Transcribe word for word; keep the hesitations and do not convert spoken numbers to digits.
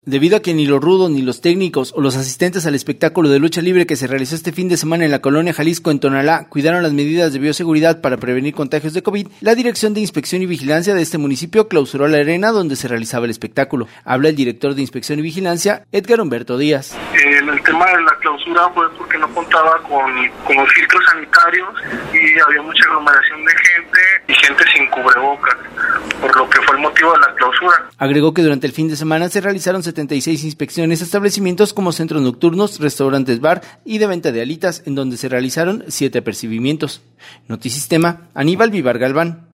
Debido a que ni los rudos, ni los técnicos o los asistentes al espectáculo de lucha libre que se realizó este fin de semana en la colonia Jalisco en Tonalá cuidaron las medidas de bioseguridad para prevenir contagios de COVID, la Dirección de Inspección y Vigilancia de este municipio clausuró la arena donde se realizaba el espectáculo. Habla el director de Inspección y Vigilancia, Edgar Humberto Díaz. Eh, el tema de la clausura fue porque no contaba con, con los filtros sanitarios y había mucha aglomeración de gente y gente sin cubrebocas, por lo que fue el motivo de la clausura. Agregó que durante el fin de semana se realizaron setenta y seis inspecciones a establecimientos como centros nocturnos, restaurantes bar y de venta de alitas, en donde se realizaron siete apercibimientos. Notisistema, Aníbal Vivar Galván.